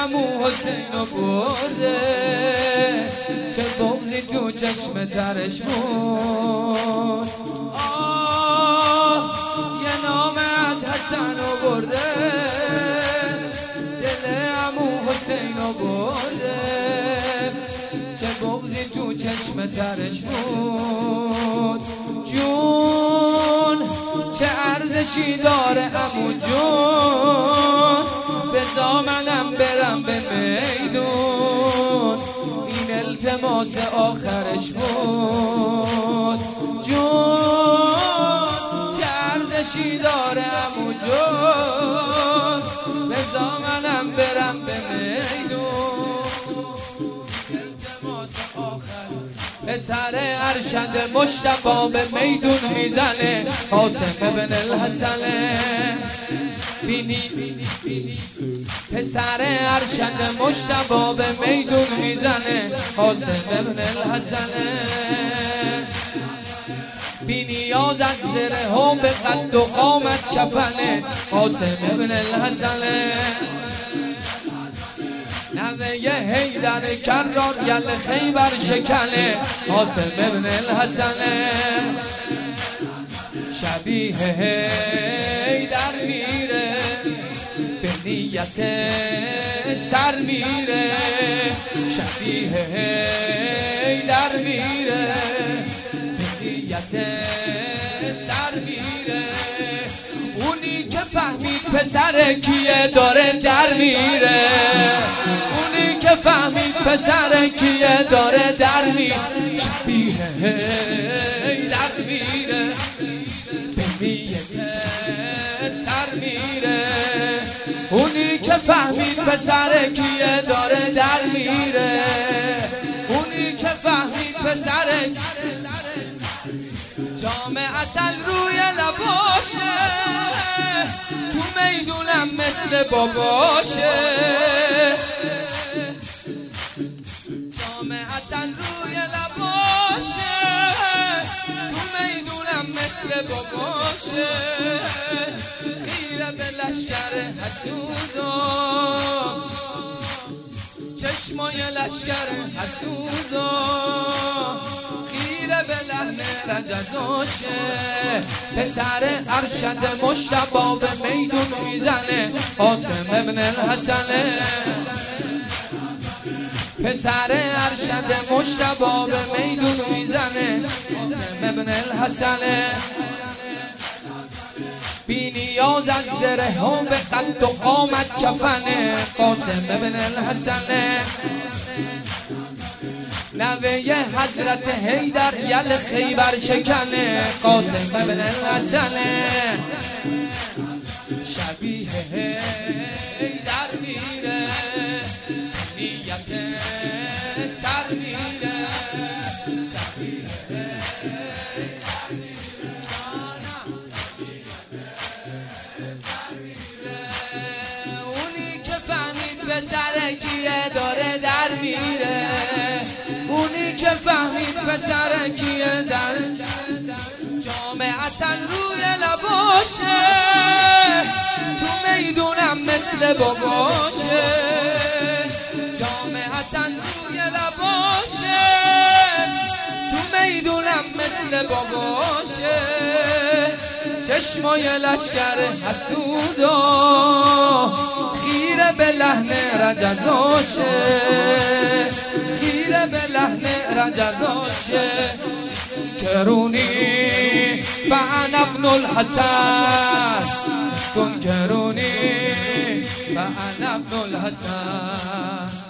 عمو حسینو برده، چه بغضی تو چشم ترش بود. یه نام از حسن برده، دل عمو حسینو برده، چه بغضی تو چشم ترش بود. جون چه ارزشی داره عمو جون، بذار منم برم به میدون، این التماس آخرش بود. جون چه ارزشی داره عمو جون، بذار منم برم به میدون، التماس آخرش. پسر ارشد مجتبی به میدون میزنه، قاسم ابن الحسن بینی. پسر ارشد مجتبی به میدون میزنه، قاسم ابن الحسن بی نیاز از زره ها به قد و قامت کفنه، قاسم ابن الحسن نوه حیدر کرار یل خیبر شکنه، قاسم ابن الحسن شبیه حیدر میره، به نیت سر میره، شبیه حیدر میره، به نیت سر میره. اونی که فهمید پسر کیه داره در میره، اونی که فهمید پسر کیه داره در میره، شبیه حیدر میره، به نیت سر میره. اونی که فهمید پسر کیه داره در میره، اونی که فهمید پسر جام عسل روی لباشه، تو میدونم مثل باباشه. جام عسل روی لباشه، تو میدونم مثل باباشه. خیره به لشکر حسودا، چشمای لشکر حسودا، خیره به لحن رجزاشه. پسر ارشد مجتبی به میدون میزنه، قاسم ابن الحسن پسر ارشد مجتبی به میدون میزنه، قاسم ابن الحسن بی نیاز از زره ها به قد و قامت کفنه، قاسم ابن الحسن نوه حضرت حیدر یل خیبر شکنه، قاسم ابن الحسن شبیه حیدر میره، نیت سر میره، شبیه اونی که فهمید پسر کیه داره در میره، اونی که فهمید پسر کیه در جام عسل روی لباشه، تو میدونم مثل باباشه. جام عسل روی لباشه، تو میدونم مثل باباشه. چشمای لشکر حسودا، خیره به لحن رجزاشه، خیره به لحن رجزاشه. کرونی فانا ابن الحسن، تنکرونی فانا ابن الحسن.